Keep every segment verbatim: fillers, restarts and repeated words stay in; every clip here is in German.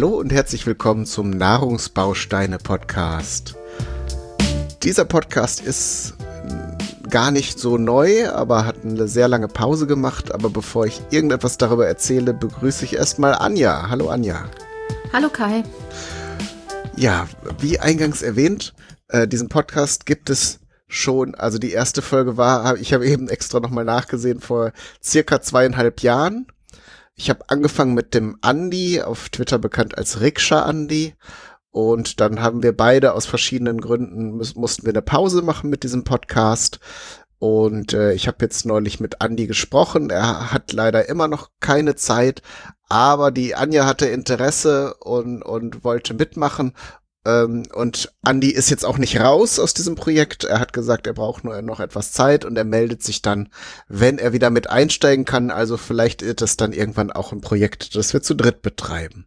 Hallo und herzlich willkommen zum Nahrungsbausteine-Podcast. Dieser Podcast ist gar nicht so neu, aber hat eine sehr lange Pause gemacht. Aber bevor ich irgendetwas darüber erzähle, begrüße ich erstmal Anja. Hallo Anja. Hallo Kai. Ja, wie eingangs erwähnt, äh, diesen Podcast gibt es schon, also die erste Folge war, ich habe eben extra nochmal nachgesehen, vor circa zweieinhalb Jahren. Ich habe angefangen mit dem Andi, auf Twitter bekannt als Rikscha-Andi. Und dann haben wir beide aus verschiedenen Gründen, müß, mussten wir eine Pause machen mit diesem Podcast. Und äh, ich habe jetzt neulich mit Andi gesprochen. Er hat leider immer noch keine Zeit, aber die Anja hatte Interesse und, und wollte mitmachen. Ähm, und Andi ist jetzt auch nicht raus aus diesem Projekt. Er hat gesagt, er braucht nur noch etwas Zeit und er meldet sich dann, wenn er wieder mit einsteigen kann. Also vielleicht ist das dann irgendwann auch ein Projekt, das wir zu dritt betreiben.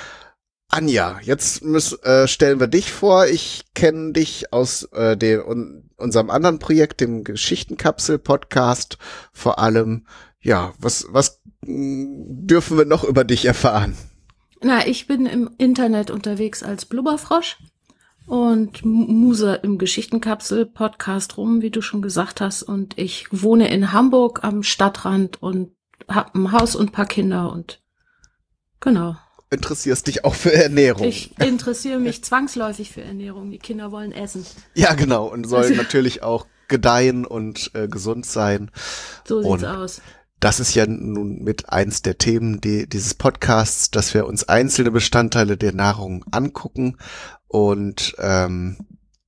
Anja, jetzt müssen, äh, stellen wir dich vor. Ich kenne dich aus äh, dem, un, unserem anderen Projekt, dem Geschichtenkapsel-Podcast vor allem. Ja, was, was mh, dürfen wir noch über dich erfahren? Na, ich bin im Internet unterwegs als Blubberfrosch und muse im Geschichtenkapsel-Podcast rum, wie du schon gesagt hast. Und ich wohne in Hamburg am Stadtrand und habe ein Haus und ein paar Kinder und genau. Interessierst dich auch für Ernährung. Ich interessiere mich zwangsläufig für Ernährung. Die Kinder wollen essen. Ja, genau. Und sollen natürlich auch gedeihen und äh, gesund sein. So sieht's und aus. Das ist ja nun mit eins der Themen die, dieses Podcasts, dass wir uns einzelne Bestandteile der Nahrung angucken und ähm,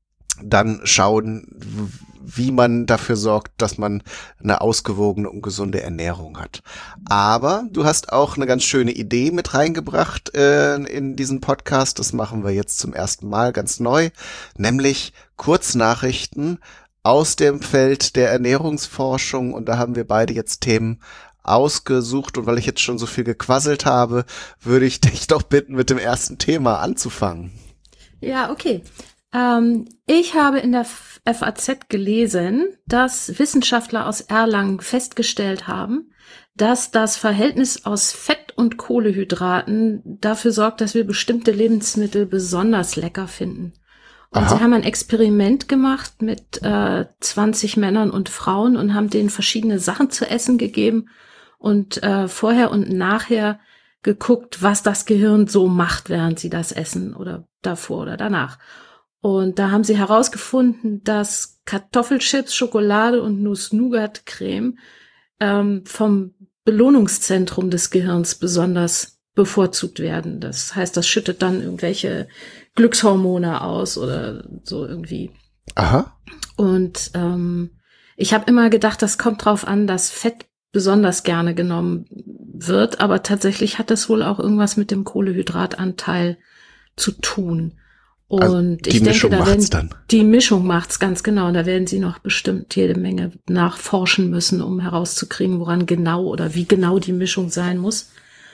dann schauen, wie man dafür sorgt, dass man eine ausgewogene und gesunde Ernährung hat. Aber du hast auch eine ganz schöne Idee mit reingebracht äh, in diesen Podcast. Das machen wir jetzt zum ersten Mal ganz neu, nämlich Kurznachrichten aus dem Feld der Ernährungsforschung. Und da haben wir beide jetzt Themen ausgesucht. Und weil ich jetzt schon so viel gequasselt habe, würde ich dich doch bitten, mit dem ersten Thema anzufangen. Ja, okay. Ähm, ich habe in der F A Z gelesen, dass Wissenschaftler aus Erlangen festgestellt haben, dass das Verhältnis aus Fett und Kohlenhydraten dafür sorgt, dass wir bestimmte Lebensmittel besonders lecker finden. Und Aha. sie haben ein Experiment gemacht mit äh, zwanzig Männern und Frauen und haben denen verschiedene Sachen zu essen gegeben und äh, vorher und nachher geguckt, was das Gehirn so macht, während sie das essen oder davor oder danach. Und da haben sie herausgefunden, dass Kartoffelchips, Schokolade und Nuss-Nougat-Creme ähm, vom Belohnungszentrum des Gehirns besonders bevorzugt werden. Das heißt, das schüttet dann irgendwelche Glückshormone aus oder so irgendwie. Aha. Und ähm, ich habe immer gedacht, das kommt drauf an, dass Fett besonders gerne genommen wird, aber tatsächlich hat das wohl auch irgendwas mit dem Kohlenhydratanteil zu tun. Und also die ich Mischung denke, da macht's werden, dann. Die Mischung macht's ganz genau. Da werden sie noch bestimmt jede Menge nachforschen müssen, um herauszukriegen, woran genau oder wie genau die Mischung sein muss.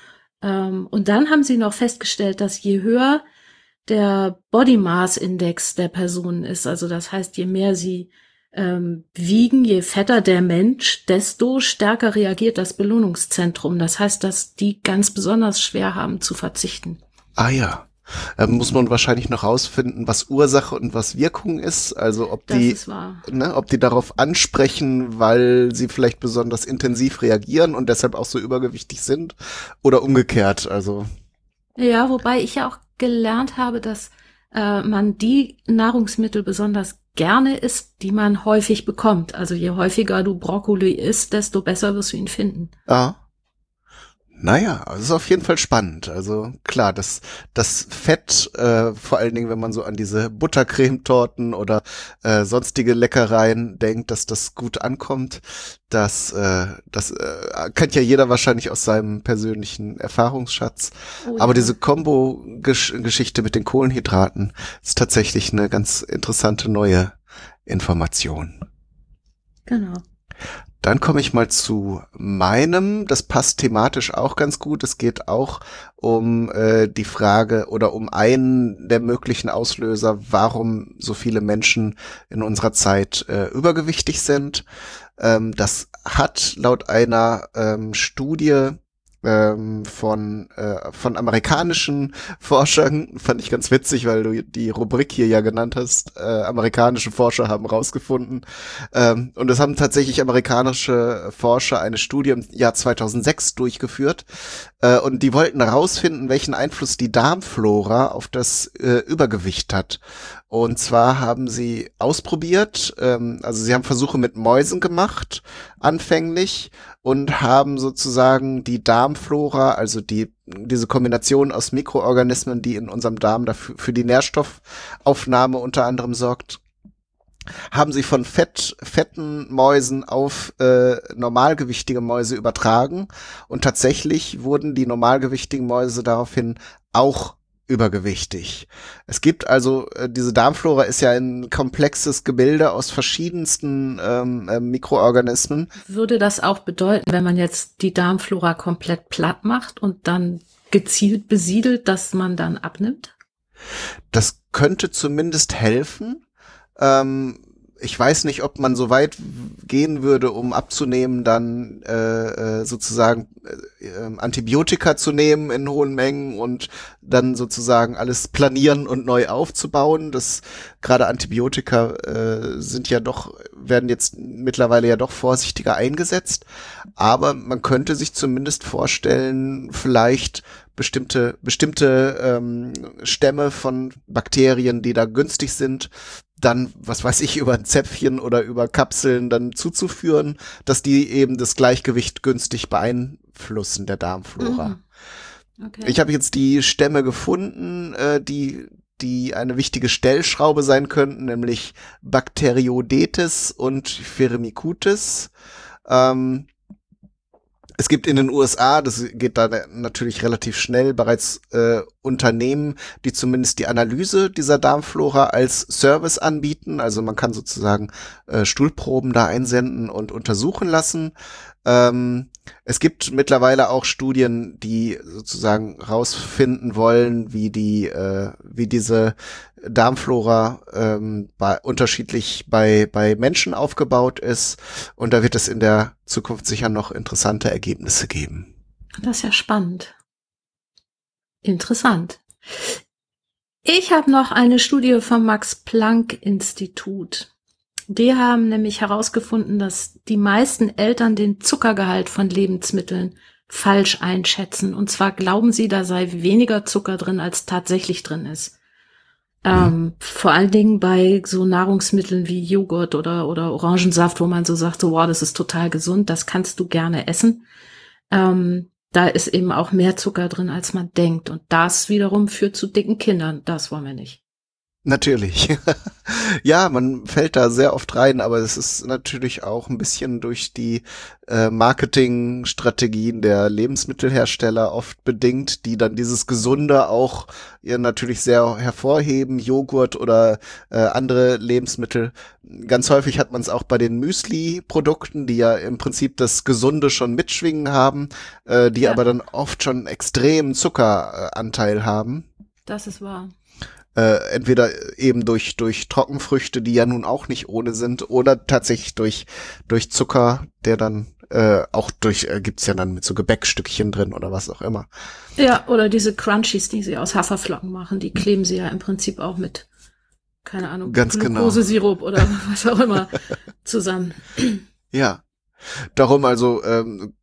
Ähm, und dann haben sie noch festgestellt, dass je höher der Body Mass Index der Person ist, also das heißt, je mehr sie ähm, wiegen, je fetter der Mensch, desto stärker reagiert das Belohnungszentrum. Das heißt, dass die ganz besonders schwer haben zu verzichten. Ah ja. Ähm, muss man wahrscheinlich noch rausfinden, was Ursache und was Wirkung ist. Also ob Das die, ist wahr. ne, ob die darauf ansprechen, weil sie vielleicht besonders intensiv reagieren und deshalb auch so übergewichtig sind oder umgekehrt. Also ja, wobei ich ja auch gelernt habe, dass äh, man die Nahrungsmittel besonders gerne isst, die man häufig bekommt. Also je häufiger du Brokkoli isst, desto besser wirst du ihn finden. Ah. Naja, es ist auf jeden Fall spannend. Also klar, das das Fett, äh, vor allen Dingen, wenn man so an diese Buttercremetorten oder äh, sonstige Leckereien denkt, dass das gut ankommt, das äh, das äh, kennt ja jeder wahrscheinlich aus seinem persönlichen Erfahrungsschatz. Oh, Aber ja. diese Kombo-Geschichte mit den Kohlenhydraten ist tatsächlich eine ganz interessante neue Information. Genau. Dann komme ich mal zu meinem, das passt thematisch auch ganz gut. Es geht auch um äh, die Frage oder um einen der möglichen Auslöser, warum so viele Menschen in unserer Zeit äh, übergewichtig sind. Ähm, das hat laut einer ähm, Studie ähm, von äh, von amerikanischen Forschern, fand ich ganz witzig, weil du die Rubrik hier ja genannt hast, äh, amerikanische Forscher haben rausgefunden, ähm, und es haben tatsächlich amerikanische Forscher eine Studie im Jahr zweitausendsechs durchgeführt, äh, und die wollten herausfinden, welchen Einfluss die Darmflora auf das äh, Übergewicht hat. Und zwar haben sie ausprobiert, ähm, also sie haben Versuche mit Mäusen gemacht, anfänglich, und haben sozusagen die Darmflora, also die diese Kombination aus Mikroorganismen, die in unserem Darm dafür für die Nährstoffaufnahme unter anderem sorgt, haben sie von fett, fetten Mäusen auf äh, normalgewichtige Mäuse übertragen. Und tatsächlich wurden die normalgewichtigen Mäuse daraufhin auch übergewichtig. Es gibt also, äh, diese Darmflora ist ja ein komplexes Gebilde aus verschiedensten ähm, äh, Mikroorganismen. Würde das auch bedeuten, wenn man jetzt die Darmflora komplett platt macht und dann gezielt besiedelt, dass man dann abnimmt? Das könnte zumindest helfen. Ähm, ich weiß nicht, ob man so weit gehen würde, um abzunehmen, dann äh, äh, sozusagen äh, Antibiotika zu nehmen in hohen Mengen und dann sozusagen alles planieren und neu aufzubauen. Das gerade Antibiotika äh, sind ja doch, werden jetzt mittlerweile ja doch vorsichtiger eingesetzt. Aber man könnte sich zumindest vorstellen, vielleicht bestimmte bestimmte ähm, Stämme von Bakterien, die da günstig sind, dann, was weiß ich, über ein Zäpfchen oder über Kapseln dann zuzuführen, dass die eben das Gleichgewicht günstig beeinflussen der Darmflora. Mhm. Okay. Ich habe jetzt die Stämme gefunden, äh, die die eine wichtige Stellschraube sein könnten, nämlich Bacteroidetes und Firmicutes. Ähm, Es gibt in den U S A, das geht da natürlich relativ schnell, bereits äh, Unternehmen, die zumindest die Analyse dieser Darmflora als Service anbieten. Also man kann sozusagen äh, Stuhlproben da einsenden und untersuchen lassen. Ähm, es gibt mittlerweile auch Studien, die sozusagen rausfinden wollen, wie die, äh, wie diese Darmflora ähm, bei, unterschiedlich bei bei Menschen aufgebaut ist, und da wird es in der Zukunft sicher noch interessante Ergebnisse geben. Das ist ja spannend. Interessant. Ich habe noch eine Studie vom Max-Planck-Institut. Die haben nämlich herausgefunden, dass die meisten Eltern den Zuckergehalt von Lebensmitteln falsch einschätzen. Und zwar glauben sie, da sei weniger Zucker drin, als tatsächlich drin ist. Ähm, vor allen Dingen bei so Nahrungsmitteln wie Joghurt oder oder Orangensaft, wo man so sagt, so, wow, das ist total gesund, das kannst du gerne essen. Ähm, da ist eben auch mehr Zucker drin, als man denkt. Und das wiederum führt zu dicken Kindern. Das wollen wir nicht. Natürlich. Ja, man fällt da sehr oft rein, aber es ist natürlich auch ein bisschen durch die äh, Marketingstrategien der Lebensmittelhersteller oft bedingt, die dann dieses Gesunde auch ja, natürlich sehr hervorheben, Joghurt oder äh, andere Lebensmittel. Ganz häufig hat man es auch bei den Müsli-Produkten, die ja im Prinzip das Gesunde schon mitschwingen haben, äh, die Ja. aber dann oft schon extremen Zuckeranteil haben. Das ist wahr. Äh, entweder eben durch durch Trockenfrüchte, die ja nun auch nicht ohne sind, oder tatsächlich durch durch Zucker, der dann äh, auch durch äh, gibt's ja dann mit so Gebäckstückchen drin oder was auch immer. Ja, oder diese Crunchies, die sie aus Haferflocken machen, die kleben sie ja im Prinzip auch mit, keine Ahnung, Ganz genau. Glukosesirup oder was auch immer zusammen. Ja, darum also ähm,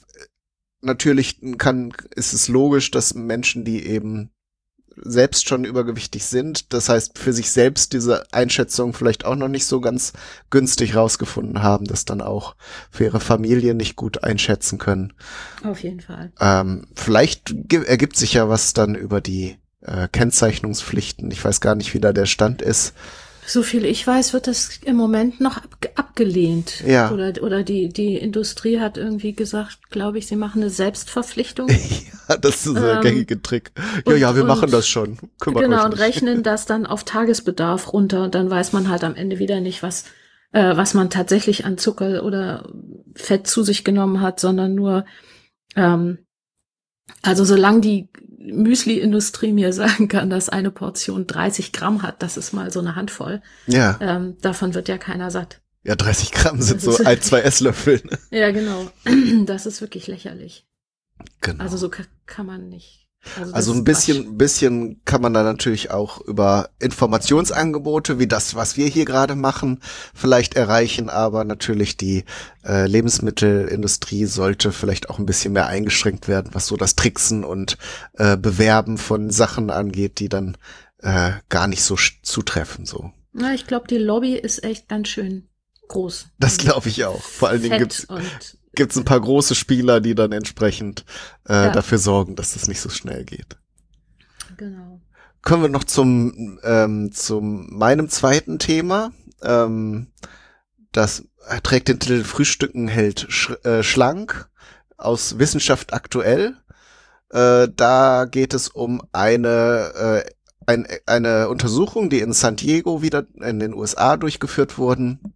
natürlich kann ist es logisch, dass Menschen, die eben selbst schon übergewichtig sind, das heißt für sich selbst diese Einschätzung vielleicht auch noch nicht so ganz günstig rausgefunden haben, das dann auch für ihre Familie nicht gut einschätzen können. Auf jeden Fall. Ähm, vielleicht ge- ergibt sich ja was dann über die äh, Kennzeichnungspflichten. Ich weiß gar nicht, wie da der Stand ist. So viel ich weiß, wird das im Moment noch ab, abgelehnt. Ja. Oder, oder die, die Industrie hat irgendwie gesagt, glaube ich, sie machen eine Selbstverpflichtung. Ja, das ist der Ähm, gängige Trick. Ja, und- ja, wir und- machen das schon. Kümmert Genau, euch und nicht. rechnen das dann auf Tagesbedarf runter. Und dann weiß man halt am Ende wieder nicht, was, äh, was man tatsächlich an Zucker oder Fett zu sich genommen hat, sondern nur, ähm, also solange die Müsli-Industrie mir sagen kann, dass eine Portion dreißig Gramm hat, das ist mal so eine Handvoll, Ja, ähm, davon wird ja keiner satt. ja, dreißig Gramm sind Das so ist- ein, zwei Esslöffel. Ja, genau. Das ist wirklich lächerlich. Genau. Also so kann, kann man nicht. Also, Also ein bisschen, bisschen kann man da natürlich auch über Informationsangebote wie das, was wir hier gerade machen, vielleicht erreichen, aber natürlich die äh, Lebensmittelindustrie sollte vielleicht auch ein bisschen mehr eingeschränkt werden, was so das Tricksen und äh, Bewerben von Sachen angeht, die dann äh, gar nicht so zutreffen. So. Na, ich glaube, die Lobby ist echt ganz schön groß. Das glaube ich auch. Vor allen Dingen gibt's und gibt's ein paar große Spieler, die dann entsprechend äh, ja. dafür sorgen, dass das nicht so schnell geht. Genau. Kommen wir noch zum ähm, zum meinem zweiten Thema. Ähm, das trägt den Titel Frühstücken hält sch äh, schlank aus Wissenschaft aktuell. Äh, da geht es um eine äh, ein, eine Untersuchung, die in San Diego wieder in den U S A durchgeführt wurden.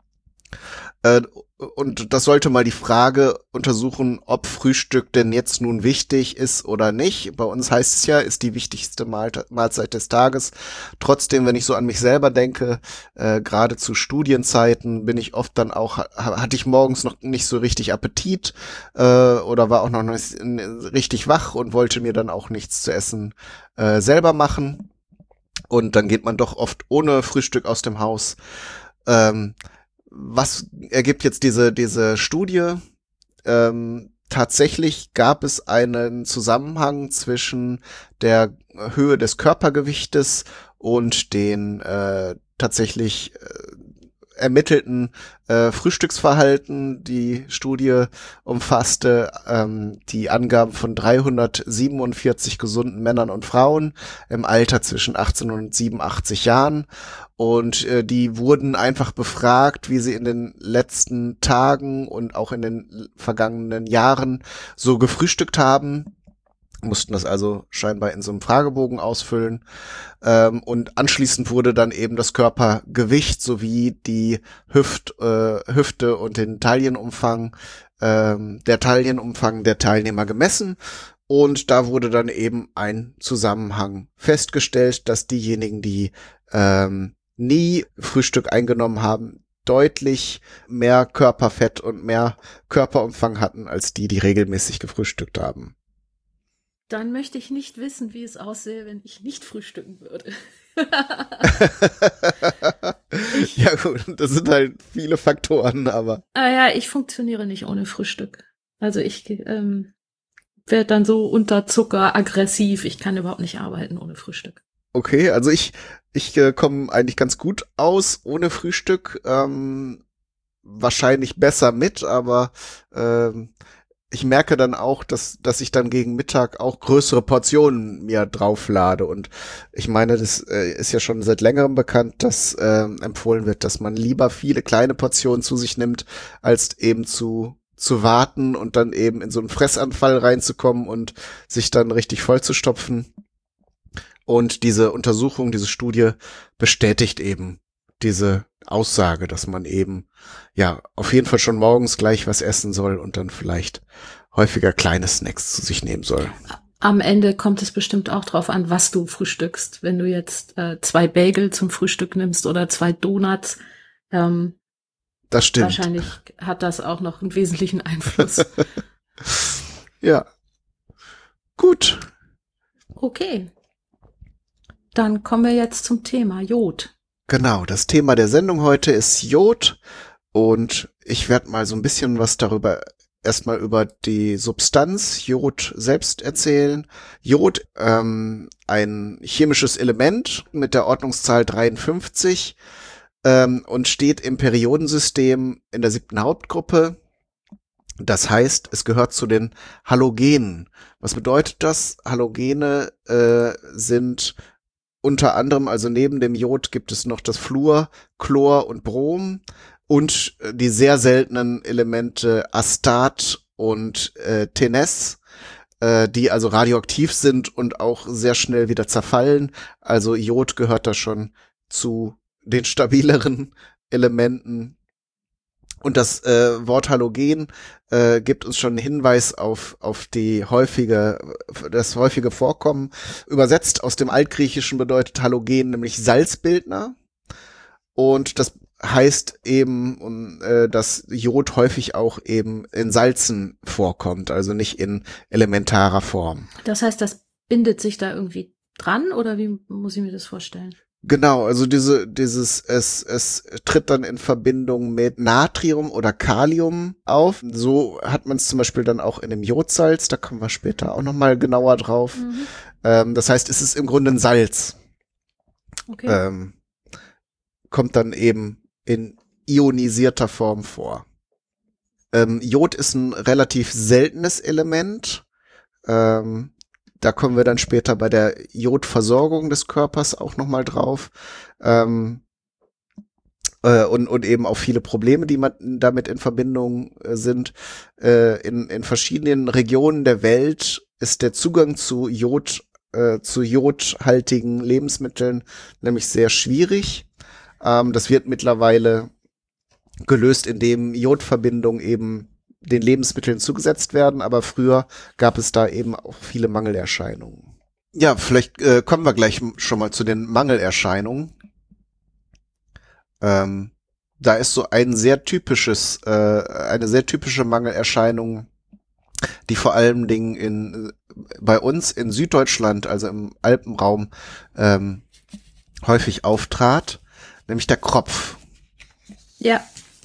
Äh, Und das sollte mal die Frage untersuchen, ob Frühstück denn jetzt nun wichtig ist oder nicht. Bei uns heißt es ja, ist die wichtigste Mahlzeit des Tages. Trotzdem, wenn ich so an mich selber denke, äh, gerade zu Studienzeiten bin ich oft dann auch, hatte ich morgens noch nicht so richtig Appetit äh, oder war auch noch nicht richtig wach und wollte mir dann auch nichts zu essen äh, selber machen. Und dann geht man doch oft ohne Frühstück aus dem Haus. Ähm, Was ergibt jetzt diese diese Studie? Ähm, tatsächlich gab es einen Zusammenhang zwischen der Höhe des Körpergewichtes und den äh, tatsächlich äh, ermittelten äh, Frühstücksverhalten. Die Studie umfasste ähm, die Angaben von dreihundertsiebenundvierzig gesunden Männern und Frauen im Alter zwischen achtzehn und siebenundachtzig Jahren. Und äh, die wurden einfach befragt, wie sie in den letzten Tagen und auch in den vergangenen Jahren so gefrühstückt haben. Mussten das also scheinbar in so einem Fragebogen ausfüllen. Ähm, und anschließend wurde dann eben das Körpergewicht sowie die Hüft, äh, Hüfte und den Taillenumfang, ähm, der Taillenumfang der Teilnehmer gemessen. Und da wurde dann eben ein Zusammenhang festgestellt, dass diejenigen, die ähm, nie Frühstück eingenommen haben, deutlich mehr Körperfett und mehr Körperumfang hatten als die, die regelmäßig gefrühstückt haben. Dann möchte ich nicht wissen, wie es aussähe, wenn ich nicht frühstücken würde. ich, ja gut, das sind halt viele Faktoren, aber... Ah ja, ich funktioniere nicht ohne Frühstück. Also ich ähm, werde dann so unter Zucker aggressiv. Ich kann überhaupt nicht arbeiten ohne Frühstück. Okay, also ich ich äh, komme eigentlich ganz gut aus ohne Frühstück. Ähm, wahrscheinlich besser mit, aber ähm, ich merke dann auch, dass dass ich dann gegen Mittag auch größere Portionen mir drauflade. Und ich meine, das äh, ist ja schon seit längerem bekannt, dass äh, empfohlen wird, dass man lieber viele kleine Portionen zu sich nimmt, als eben zu zu warten und dann eben in so einen Fressanfall reinzukommen und sich dann richtig vollzustopfen. Und diese Untersuchung, diese Studie bestätigt eben diese Aussage, dass man eben ja auf jeden Fall schon morgens gleich was essen soll und dann vielleicht häufiger kleine Snacks zu sich nehmen soll. Am Ende kommt es bestimmt auch drauf an, was du frühstückst. Wenn du jetzt äh, zwei Bagel zum Frühstück nimmst oder zwei Donuts, ähm, das stimmt. Wahrscheinlich hat das auch noch einen wesentlichen Einfluss. Ja. Gut. Okay. Dann kommen wir jetzt zum Thema Jod. Genau, das Thema der Sendung heute ist Jod und ich werde mal so ein bisschen was darüber, erstmal über die Substanz Jod selbst erzählen. Jod, ähm, ein chemisches Element mit der Ordnungszahl dreiundfünfzig ähm, und steht im Periodensystem in der siebten Hauptgruppe. Das heißt, es gehört zu den Halogenen. Was bedeutet das? Halogene äh, sind unter anderem, also neben dem Jod gibt es noch das Fluor, Chlor und Brom und die sehr seltenen Elemente Astat und äh, Tenes, äh, die also radioaktiv sind und auch sehr schnell wieder zerfallen. Also Jod gehört da schon zu den stabileren Elementen. Und das äh, Wort Halogen äh, gibt uns schon einen Hinweis auf auf die häufige das häufige Vorkommen. Übersetzt aus dem Altgriechischen bedeutet Halogen nämlich Salzbildner. Und das heißt eben, um, äh, dass Jod häufig auch eben in Salzen vorkommt, also nicht in elementarer Form. Das heißt, das bindet sich da irgendwie dran oder wie muss ich mir das vorstellen? Genau, also diese, dieses, es, es tritt dann in Verbindung mit Natrium oder Kalium auf. So hat man es zum Beispiel dann auch in dem Jodsalz, da kommen wir später auch nochmal genauer drauf. Mhm. Ähm, das heißt, es ist im Grunde ein Salz. Okay. Ähm, kommt dann eben in ionisierter Form vor. Ähm, Jod ist ein relativ seltenes Element. Ähm, Da kommen wir dann später bei der Jodversorgung des Körpers auch nochmal drauf. Ähm, äh, und, und eben auch viele Probleme, die man damit in Verbindung äh, sind. Äh, in, in verschiedenen Regionen der Welt ist der Zugang zu Jod, äh, zu jodhaltigen Lebensmitteln nämlich sehr schwierig. Ähm, das wird mittlerweile gelöst, indem Jodverbindungen eben den Lebensmitteln zugesetzt werden, aber früher gab es da eben auch viele Mangelerscheinungen. Ja, vielleicht äh, kommen wir gleich schon mal zu den Mangelerscheinungen. Ähm, da ist so ein sehr typisches, äh, eine sehr typische Mangelerscheinung, die vor allen Dingen in bei uns in Süddeutschland, also im Alpenraum, ähm, häufig auftrat, nämlich der Kropf. Ja.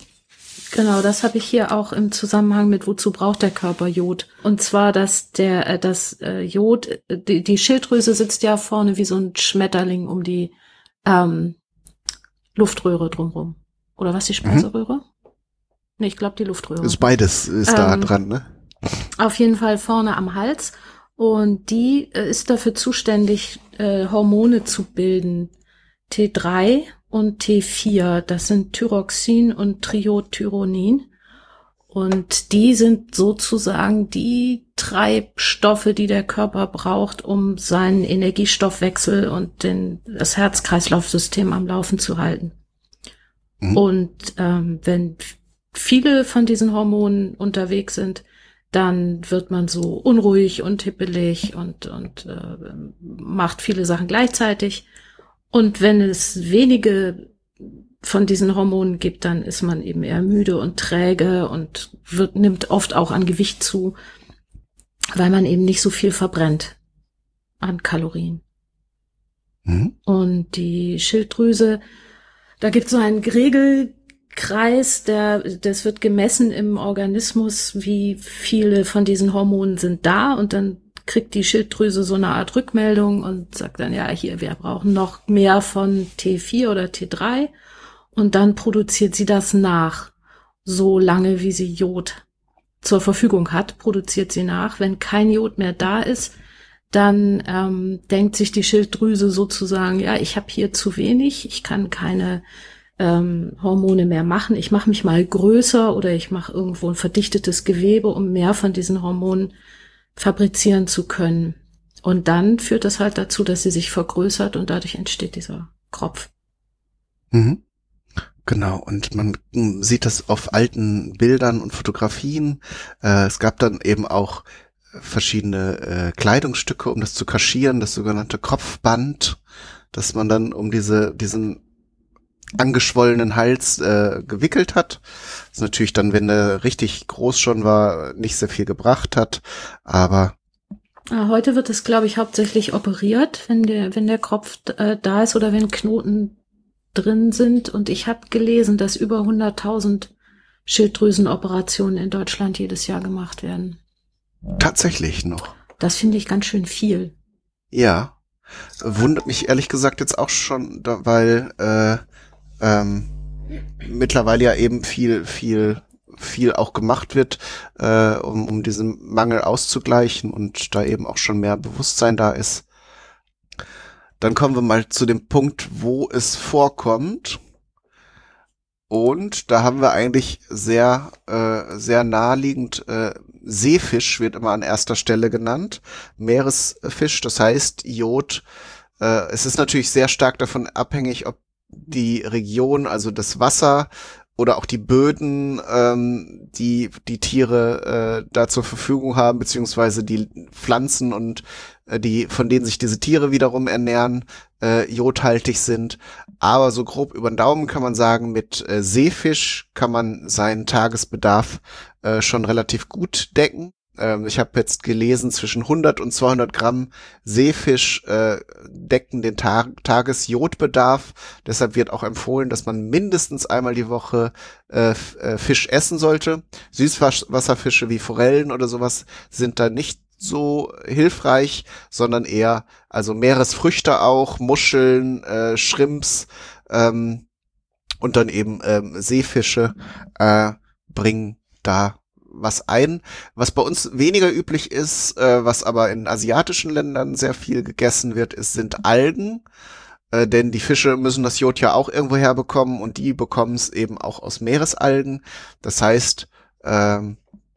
Genau, das habe ich hier auch im Zusammenhang mit wozu braucht der Körper Jod. Und zwar, dass der äh, das äh, Jod, die, die Schilddrüse sitzt ja vorne wie so ein Schmetterling um die ähm, Luftröhre drumrum. Oder was, die Speiseröhre? Mhm. Nee, ich glaube die Luftröhre. Ist beides ist ähm, da dran, ne? Auf jeden Fall vorne am Hals. Und die äh, ist dafür zuständig, äh, Hormone zu bilden. T drei und T vier, das sind Thyroxin und Triiodthyronin. Und die sind sozusagen die Treibstoffe, die der Körper braucht, um seinen Energiestoffwechsel und den, das Herz-Kreislauf-System am Laufen zu halten. Mhm. Und ähm, wenn viele von diesen Hormonen unterwegs sind, dann wird man so unruhig und hippelig und, und äh, macht viele Sachen gleichzeitig. Und wenn es wenige von diesen Hormonen gibt, dann ist man eben eher müde und träge und wird, nimmt oft auch an Gewicht zu, weil man eben nicht so viel verbrennt an Kalorien. Mhm. Und die Schilddrüse, da gibt es so einen Regelkreis, der, das wird gemessen im Organismus, wie viele von diesen Hormonen sind da, und dann kriegt die Schilddrüse so eine Art Rückmeldung und sagt dann, ja, hier, wir brauchen noch mehr von T vier oder T drei, und dann produziert sie das nach. So lange, wie sie Jod zur Verfügung hat, produziert sie nach. Wenn kein Jod mehr da ist, dann ähm, denkt sich die Schilddrüse sozusagen, ja, ich habe hier zu wenig, ich kann keine ähm, Hormone mehr machen, ich mache mich mal größer oder ich mache irgendwo ein verdichtetes Gewebe, um mehr von diesen Hormonen fabrizieren zu können. Und dann führt das halt dazu, dass sie sich vergrößert und dadurch entsteht dieser Kropf. Mhm. Genau, und man sieht das auf alten Bildern und Fotografien. Äh, es gab dann eben auch verschiedene äh, Kleidungsstücke, um das zu kaschieren, das sogenannte Kopfband, das man dann um diese diesen angeschwollenen Hals äh, gewickelt hat. Das ist natürlich dann, wenn er richtig groß schon war, nicht sehr viel gebracht hat, aber heute wird es, glaube ich, hauptsächlich operiert, wenn der wenn der Kropf äh, da ist oder wenn Knoten drin sind. Und ich habe gelesen, dass über hunderttausend Schilddrüsenoperationen in Deutschland jedes Jahr gemacht werden. Tatsächlich noch. Das finde ich ganz schön viel. Ja, wundert mich ehrlich gesagt jetzt auch schon, da, weil äh, ähm, mittlerweile ja eben viel, viel, viel auch gemacht wird, äh, um, um diesen Mangel auszugleichen und da eben auch schon mehr Bewusstsein da ist. Dann kommen wir mal zu dem Punkt, wo es vorkommt. Und da haben wir eigentlich sehr, äh, sehr naheliegend, äh, Seefisch wird immer an erster Stelle genannt, Meeresfisch, das heißt Jod. Äh, es ist natürlich sehr stark davon abhängig, ob die Region, also das Wasser oder auch die Böden, ähm, die die Tiere äh, da zur Verfügung haben, beziehungsweise die Pflanzen und äh, die von denen sich diese Tiere wiederum ernähren, äh, jodhaltig sind. Aber so grob über den Daumen kann man sagen, mit äh, Seefisch kann man seinen Tagesbedarf äh, schon relativ gut decken. Ähm, ich habe jetzt gelesen, zwischen hundert und zweihundert Gramm Seefisch äh, decken den Ta- Tagesjodbedarf. Deshalb wird auch empfohlen, dass man mindestens einmal die Woche äh, f- äh, Fisch essen sollte. Süßwasserfische wie Forellen oder sowas sind da nicht so hilfreich, sondern eher also Meeresfrüchte auch, Muscheln, äh, Shrimps ähm, und dann eben ähm, Seefische äh, bringen da was ein. Was bei uns weniger üblich ist, äh, was aber in asiatischen Ländern sehr viel gegessen wird, ist, sind Algen. Äh, denn die Fische müssen das Jod ja auch irgendwo herbekommen und die bekommen es eben auch aus Meeresalgen. Das heißt, ähm,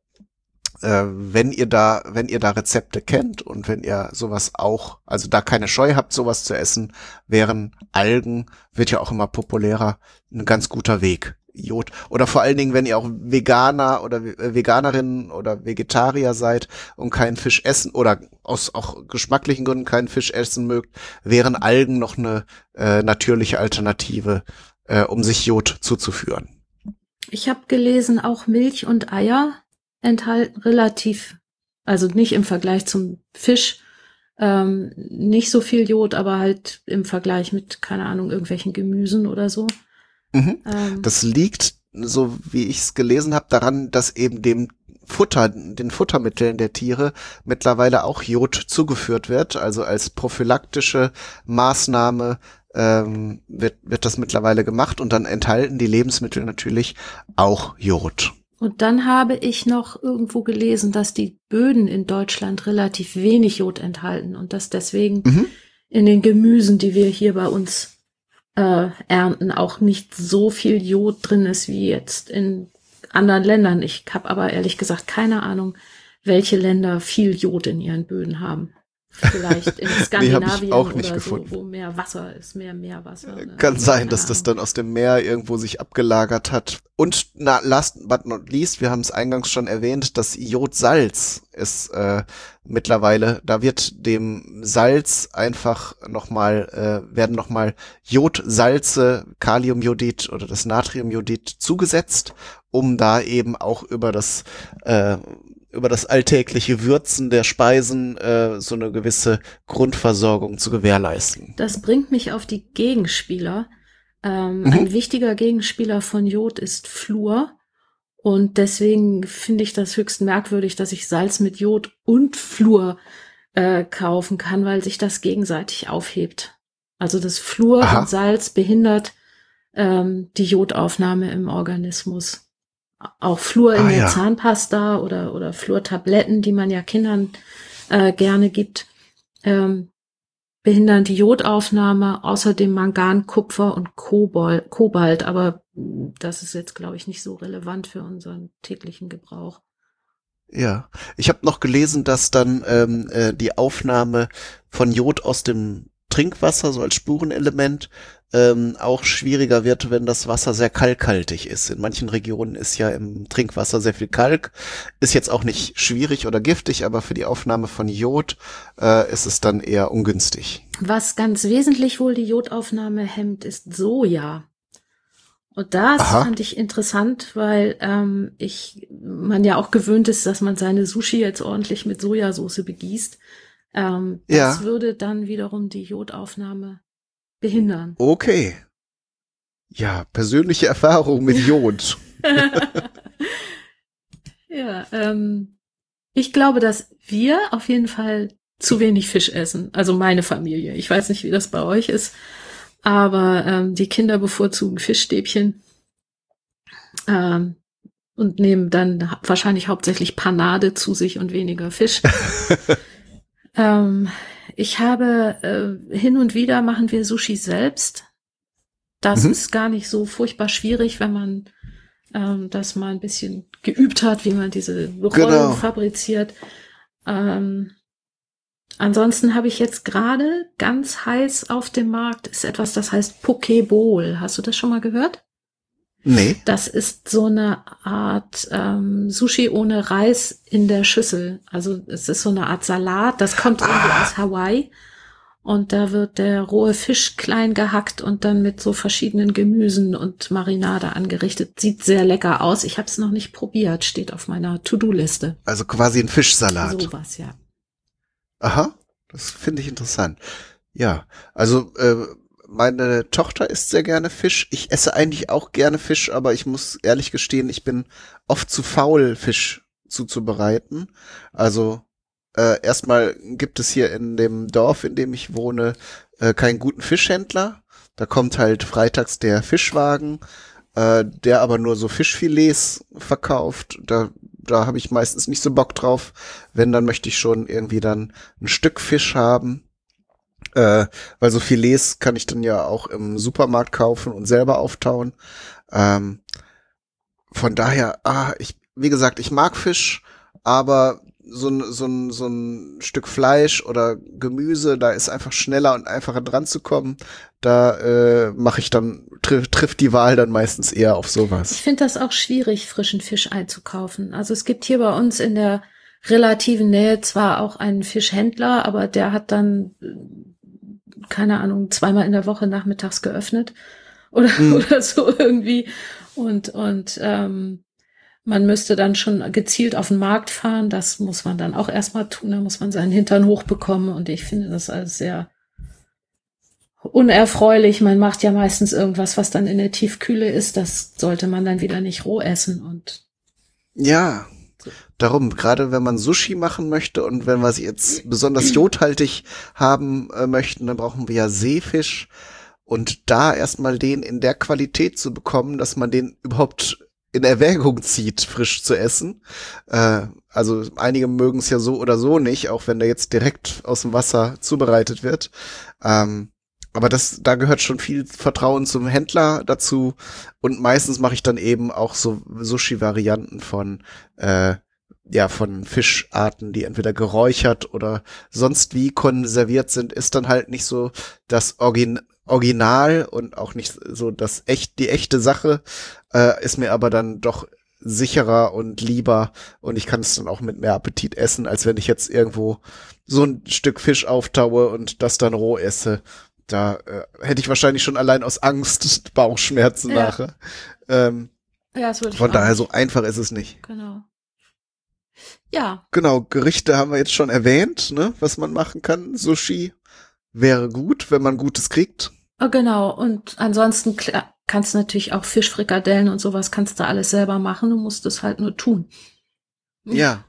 äh, wenn ihr da, wenn ihr da Rezepte kennt und wenn ihr sowas auch, also da keine Scheu habt, sowas zu essen, wären Algen, wird ja auch immer populärer, ein ganz guter Weg. Jod. Oder vor allen Dingen, wenn ihr auch Veganer oder äh, Veganerinnen oder Vegetarier seid und keinen Fisch essen oder aus auch geschmacklichen Gründen keinen Fisch essen mögt, wären Algen noch eine äh, natürliche Alternative, äh, um sich Jod zuzuführen. Ich habe gelesen, auch Milch und Eier enthalten relativ, also nicht im Vergleich zum Fisch, ähm, nicht so viel Jod, aber halt im Vergleich mit, keine Ahnung, irgendwelchen Gemüsen oder so. Mhm. Ähm, Das liegt, so wie ich es gelesen habe, daran, dass eben dem Futter, den Futtermitteln der Tiere mittlerweile auch Jod zugeführt wird. Also als prophylaktische Maßnahme ähm, wird, wird das mittlerweile gemacht und dann enthalten die Lebensmittel natürlich auch Jod. Und dann habe ich noch irgendwo gelesen, dass die Böden in Deutschland relativ wenig Jod enthalten und dass deswegen Mhm. in den Gemüsen, die wir hier bei uns äh, ernten, auch nicht so viel Jod drin ist wie jetzt in anderen Ländern. Ich habe aber ehrlich gesagt keine Ahnung, welche Länder viel Jod in ihren Böden haben. Vielleicht in Skandinavien nee, auch nicht oder gefunden. so, wo mehr Wasser ist, mehr Meerwasser. Oder Kann so, sein, dass keine das Ahnung. dann aus dem Meer irgendwo sich abgelagert hat. Und na, last but not least, wir haben es eingangs schon erwähnt, das Jodsalz ist äh, mittlerweile, da wird dem Salz einfach nochmal, äh, werden nochmal Jodsalze, Kaliumjodid oder das Natriumjodid zugesetzt, um da eben auch über das äh, über das alltägliche Würzen der Speisen äh, so eine gewisse Grundversorgung zu gewährleisten. Das bringt mich auf die Gegenspieler. Ähm, Mhm. Ein wichtiger Gegenspieler von Jod ist Fluor. Und deswegen finde ich das höchst merkwürdig, dass ich Salz mit Jod und Fluor äh, kaufen kann, weil sich das gegenseitig aufhebt. Also das Fluor Aha. und Salz behindert ähm, die Jodaufnahme im Organismus. Auch Fluor in Ah, der ja. Zahnpasta oder, oder Fluortabletten, die man ja Kindern äh, gerne gibt, ähm, behindern die Jodaufnahme, außerdem Mangan, Kupfer und Kobalt, Kobalt, aber das ist jetzt, glaube ich, nicht so relevant für unseren täglichen Gebrauch. Ja, ich habe noch gelesen, dass dann ähm, äh, die Aufnahme von Jod aus dem Trinkwasser, so als Spurenelement, ähm, auch schwieriger wird, wenn das Wasser sehr kalkhaltig ist. In manchen Regionen ist ja im Trinkwasser sehr viel Kalk. Ist jetzt auch nicht schwierig oder giftig, aber für die Aufnahme von Jod äh, ist es dann eher ungünstig. Was ganz wesentlich wohl die Jodaufnahme hemmt, ist Soja. Und das Aha. fand ich interessant, weil ähm, ich man ja auch gewöhnt ist, dass man seine Sushi jetzt ordentlich mit Sojasauce begießt. Ähm, das Ja. würde dann wiederum die Jodaufnahme behindern. Okay. Ja, persönliche Erfahrung mit Jod. Ja, ähm, ich glaube, dass wir auf jeden Fall zu wenig Fisch essen. Also meine Familie. Ich weiß nicht, wie das bei euch ist, aber ähm, die Kinder bevorzugen Fischstäbchen ähm, und nehmen dann ha- wahrscheinlich hauptsächlich Panade zu sich und weniger Fisch. ähm, ich habe äh, hin und wieder machen wir Sushi selbst. Das Mhm. ist gar nicht so furchtbar schwierig, wenn man ähm, das mal ein bisschen geübt hat, wie man diese Rollen Genau. fabriziert. Ähm, ansonsten habe ich jetzt gerade ganz heiß auf dem Markt ist etwas, das heißt Poke Bowl. Hast du das schon mal gehört? Nee. Das ist so eine Art ähm, Sushi ohne Reis in der Schüssel. Also es ist so eine Art Salat. Das kommt ah. irgendwie aus Hawaii. Und da wird der rohe Fisch klein gehackt und dann mit so verschiedenen Gemüsen und Marinade angerichtet. Sieht sehr lecker aus. Ich habe es noch nicht probiert. Steht auf meiner To-Do-Liste. Also quasi ein Fischsalat. Sowas, ja. Aha, das finde ich interessant. Ja, also äh, meine Tochter isst sehr gerne Fisch. Ich esse eigentlich auch gerne Fisch, aber ich muss ehrlich gestehen, ich bin oft zu faul, Fisch zuzubereiten. Also Äh, erstmal gibt es hier in dem Dorf, in dem ich wohne, äh, keinen guten Fischhändler. Da kommt halt freitags der Fischwagen, äh, der aber nur so Fischfilets verkauft. Da, da habe ich meistens nicht so Bock drauf. Wenn, dann möchte ich schon irgendwie dann ein Stück Fisch haben. Äh, weil so Filets kann ich dann ja auch im Supermarkt kaufen und selber auftauen. Ähm, von daher, ah, ich, wie gesagt, ich mag Fisch, aber so ein, so ein, so ein Stück Fleisch oder Gemüse, da ist einfach schneller und einfacher dran zu kommen. Da äh, mache ich dann, tri- trifft die Wahl dann meistens eher auf sowas. Ich finde das auch schwierig, frischen Fisch einzukaufen. Also es gibt hier bei uns in der relativen Nähe zwar auch einen Fischhändler, aber der hat dann, keine Ahnung, zweimal in der Woche nachmittags geöffnet oder, hm. oder so irgendwie. Und, und ähm, man müsste dann schon gezielt auf den Markt fahren. Das muss man dann auch erstmal tun. Da muss man seinen Hintern hochbekommen. Und ich finde das alles sehr unerfreulich. Man macht ja meistens irgendwas, was dann in der Tiefkühle ist. Das sollte man dann wieder nicht roh essen. Und ja, darum, gerade wenn man Sushi machen möchte und wenn wir es jetzt besonders jodhaltig haben äh, möchten, dann brauchen wir ja Seefisch. Und da erstmal den in der Qualität zu bekommen, dass man den überhaupt in Erwägung zieht, frisch zu essen. Äh, also einige mögen es ja so oder so nicht, auch wenn der jetzt direkt aus dem Wasser zubereitet wird. Ähm, aber das, da gehört schon viel Vertrauen zum Händler dazu. Und meistens mache ich dann eben auch so Sushi-Varianten von äh, ja von Fischarten, die entweder geräuchert oder sonst wie konserviert sind, ist dann halt nicht so das Origin Original und auch nicht so das echt die echte Sache, äh, ist mir aber dann doch sicherer und lieber und ich kann es dann auch mit mehr Appetit essen, als wenn ich jetzt irgendwo so ein Stück Fisch auftaue und das dann roh esse. Da äh, hätte ich wahrscheinlich schon allein aus Angst Bauchschmerzen ja. nachher. Ähm, ja, das würde ich von daher nicht. so einfach ist es nicht. Genau. Ja. Genau, Gerichte haben wir jetzt schon erwähnt, ne, was man machen kann. Sushi wäre gut, wenn man Gutes kriegt. Oh, genau. Und ansonsten klar, kannst du natürlich auch Fischfrikadellen und sowas kannst du alles selber machen. Du musst es halt nur tun. Ja.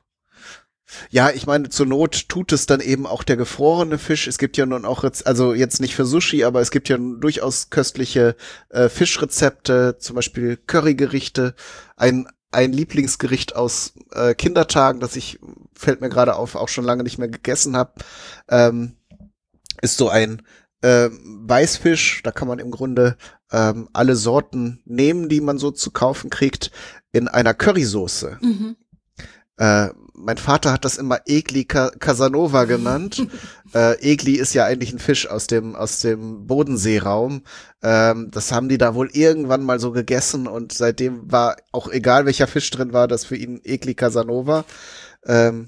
Ja, ich meine, zur Not tut es dann eben auch der gefrorene Fisch. Es gibt ja nun auch, also jetzt nicht für Sushi, aber es gibt ja durchaus köstliche äh, Fischrezepte, zum Beispiel Currygerichte. Ein ein Lieblingsgericht aus äh, Kindertagen, das ich, fällt mir gerade auf, auch schon lange nicht mehr gegessen habe, ähm, ist so ein äh, Weißfisch. Da kann man im Grunde ähm, alle Sorten nehmen, die man so zu kaufen kriegt, in einer Currysoße. Mhm. Äh, mein Vater hat das immer Egli Casanova genannt. äh, Egli ist ja eigentlich ein Fisch aus dem aus dem Bodenseeraum. Ähm, das haben die da wohl irgendwann mal so gegessen und seitdem war auch egal welcher Fisch drin war, das für ihn Egli Casanova. Ähm,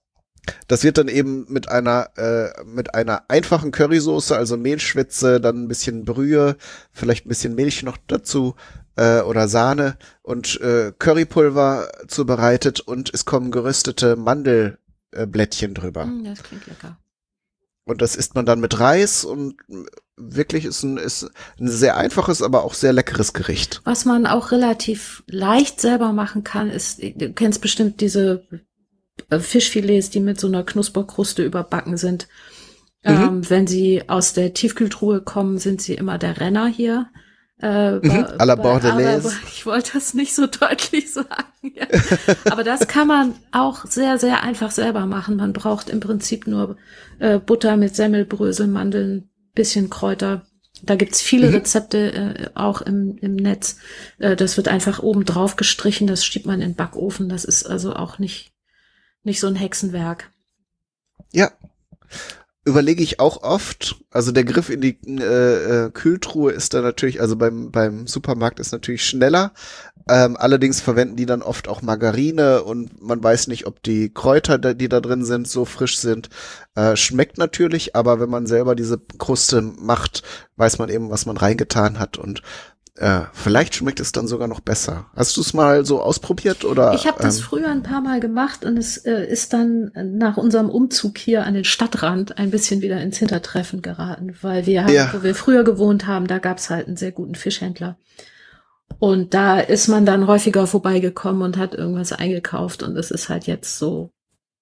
das wird dann eben mit einer äh, mit einer einfachen Currysoße, also Mehlschwitze, dann ein bisschen Brühe, vielleicht ein bisschen Milch noch dazu äh, oder Sahne und äh, Currypulver zubereitet und es kommen geröstete Mandelblättchen drüber. Mm, das klingt lecker. Und das isst man dann mit Reis und wirklich ist ein, ist ein sehr einfaches, aber auch sehr leckeres Gericht. Was man auch relativ leicht selber machen kann, ist, du kennst bestimmt diese Fischfilets, die mit so einer Knusperkruste überbacken sind. Mhm. Ähm, wenn sie aus der Tiefkühltruhe kommen, sind sie immer der Renner hier. Äh, mhm. bei, à la Bordelaise. Ich wollte das nicht so deutlich sagen. Ja. Aber das kann man auch sehr, sehr einfach selber machen. Man braucht im Prinzip nur äh, Butter mit Semmelbrösel, Mandeln, bisschen Kräuter. Da gibt's viele mhm. Rezepte äh, auch im, im Netz. Äh, das wird einfach oben drauf gestrichen, das schiebt man in den Backofen. Das ist also auch nicht nicht so ein Hexenwerk. Ja. überlege ich auch oft. Also der Griff in die äh, äh, Kühltruhe ist da natürlich, also beim beim Supermarkt ist natürlich schneller. Ähm, allerdings verwenden die dann oft auch Margarine und man weiß nicht, ob die Kräuter, die da drin sind, so frisch sind. Äh, schmeckt natürlich, aber wenn man selber diese Kruste macht, weiß man eben, was man reingetan hat und äh, vielleicht schmeckt es dann sogar noch besser. Hast du es mal so ausprobiert oder? Ich habe das ähm, früher ein paar Mal gemacht und es äh, ist dann nach unserem Umzug hier an den Stadtrand ein bisschen wieder ins Hintertreffen geraten, weil wir, haben, Ja. wo wir früher gewohnt haben, da gab es halt einen sehr guten Fischhändler. Und da ist man dann häufiger vorbeigekommen und hat irgendwas eingekauft und es ist halt jetzt so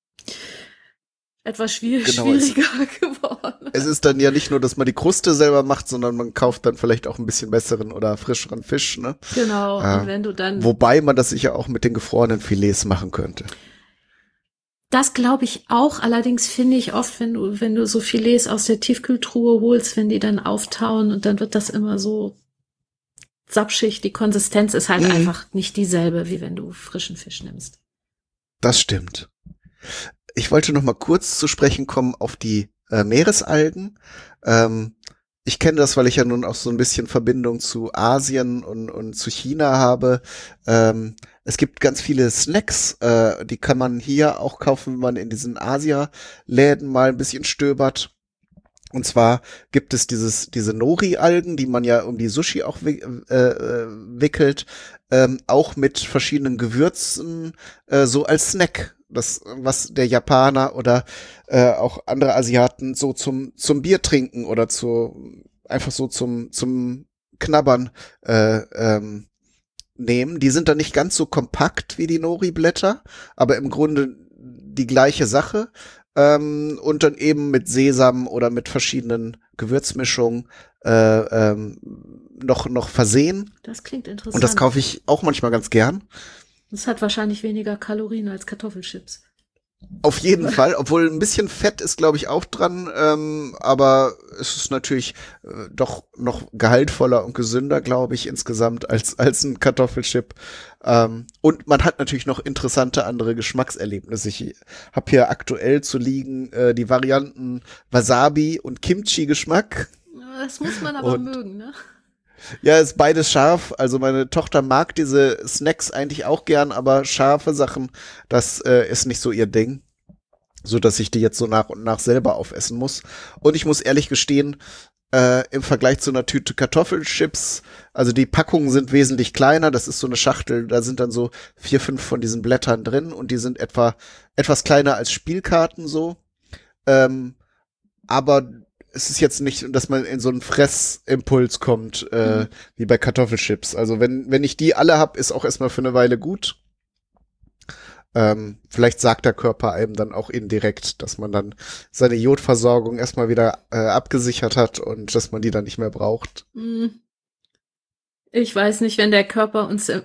etwas schwierig, Genau, schwieriger geworden. Es ist dann ja nicht nur, dass man die Kruste selber macht, sondern man kauft dann vielleicht auch ein bisschen besseren oder frischeren Fisch, ne? Genau, Äh, und wenn du dann... Wobei man das sicher auch mit den gefrorenen Filets machen könnte. Das glaube ich auch. Allerdings finde ich oft, wenn du, wenn du so Filets aus der Tiefkühltruhe holst, wenn die dann auftauen und dann wird das immer so sapschig. Die Konsistenz ist halt Mhm. einfach nicht dieselbe, wie wenn du frischen Fisch nimmst. Das stimmt. Ich wollte noch mal kurz zu sprechen kommen auf die äh, Meeresalgen. Ähm, ich kenne das, weil ich ja nun auch so ein bisschen Verbindung zu Asien und, und zu China habe. Ähm, es gibt ganz viele Snacks, äh, die kann man hier auch kaufen, wenn man in diesen Asia-Läden mal ein bisschen stöbert. Und zwar gibt es dieses diese Nori-Algen, die man ja um die Sushi auch wi- äh, wickelt, ähm, auch mit verschiedenen Gewürzen, äh, so als Snack. Das, was der Japaner oder äh, auch andere Asiaten so zum zum Bier trinken oder zu einfach so zum zum Knabbern äh, ähm, nehmen. Die sind dann nicht ganz so kompakt wie die Nori-Blätter, aber im Grunde die gleiche Sache. Ähm, und dann eben mit Sesam oder mit verschiedenen Gewürzmischungen äh, ähm, noch noch versehen. Das klingt interessant. Und das kaufe ich auch manchmal ganz gern. Das hat wahrscheinlich weniger Kalorien als Kartoffelchips. Auf jeden Fall, obwohl ein bisschen Fett ist, glaube ich, auch dran, ähm, aber es ist natürlich äh, doch noch gehaltvoller und gesünder, glaube ich, insgesamt als als ein Kartoffelchip. Ähm, und man hat natürlich noch interessante andere Geschmackserlebnisse. Ich habe hier aktuell zu liegen äh, die Varianten Wasabi und Kimchi-Geschmack. Das muss man aber Und- mögen, ne? Ja, ist beides scharf. Also meine Tochter mag diese Snacks eigentlich auch gern, aber scharfe Sachen, das äh, ist nicht so ihr Ding. So dass ich die jetzt so nach und nach selber aufessen muss. Und ich muss ehrlich gestehen, äh, im Vergleich zu einer Tüte Kartoffelchips, also die Packungen sind wesentlich kleiner. Das ist so eine Schachtel, da sind dann so vier, fünf von diesen Blättern drin und die sind etwa etwas kleiner als Spielkarten so. Ähm, aber es ist jetzt nicht, dass man in so einen Fressimpuls kommt, äh, Mhm. wie bei Kartoffelchips. Also wenn, wenn ich die alle hab, ist auch erstmal für eine Weile gut. Ähm, vielleicht sagt der Körper einem dann auch indirekt, dass man dann seine Jodversorgung erstmal wieder äh, abgesichert hat und dass man die dann nicht mehr braucht. Hm. Ich weiß nicht, wenn der Körper uns, äh,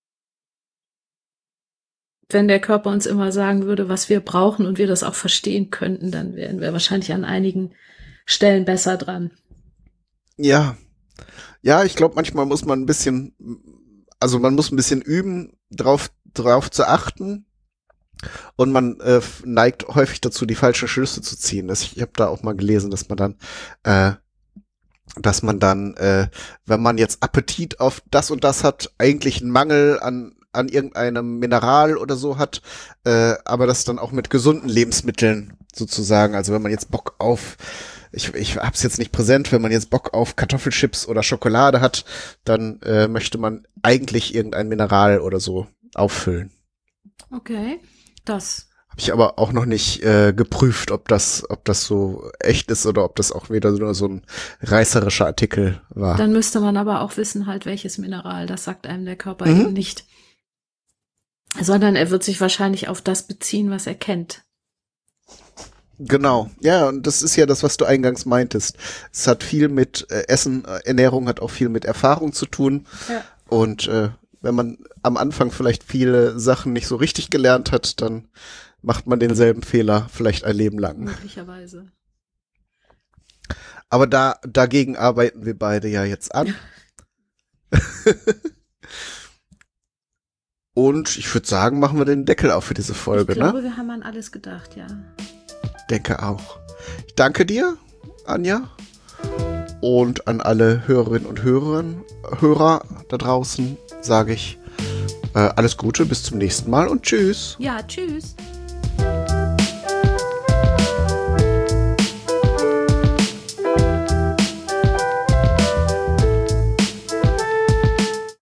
wenn der Körper uns immer sagen würde, was wir brauchen und wir das auch verstehen könnten, dann wären wir wahrscheinlich an einigen Stellen besser dran. Ja. Ja, ich glaube, manchmal muss man ein bisschen, also man muss ein bisschen üben, drauf, drauf zu achten. Und man äh, neigt häufig dazu, die falschen Schlüsse zu ziehen. Das, ich habe da auch mal gelesen, dass man dann, äh, dass man dann, äh, wenn man jetzt Appetit auf das und das hat, eigentlich einen Mangel an an irgendeinem Mineral oder so hat, äh, aber das dann auch mit gesunden Lebensmitteln sozusagen. Also wenn man jetzt Bock auf, ich, ich hab's jetzt nicht präsent, wenn man jetzt Bock auf Kartoffelchips oder Schokolade hat, dann äh, möchte man eigentlich irgendein Mineral oder so auffüllen. Okay, das. Habe ich aber auch noch nicht äh, geprüft, ob das, ob das so echt ist oder ob das auch wieder nur so ein reißerischer Artikel war. Dann müsste man aber auch wissen, halt, welches Mineral. Das sagt einem der Körper Mhm. eben nicht. Sondern er wird sich wahrscheinlich auf das beziehen, was er kennt. Genau, ja, und das ist ja das, was du eingangs meintest. Es hat viel mit äh, Essen, äh, Ernährung hat auch viel mit Erfahrung zu tun. Ja. Und äh, wenn man am Anfang vielleicht viele Sachen nicht so richtig gelernt hat, dann macht man denselben Fehler vielleicht ein Leben lang. Möglicherweise. Aber da dagegen arbeiten wir beide ja jetzt an. Und ich würde sagen, machen wir den Deckel auf für diese Folge, Ich glaube, ne? wir haben an alles gedacht, ja. denke auch. Ich danke dir, Anja. Und an alle Hörerinnen und Hörer, Hörer da draußen sage ich äh, alles Gute, bis zum nächsten Mal und tschüss. Ja, tschüss.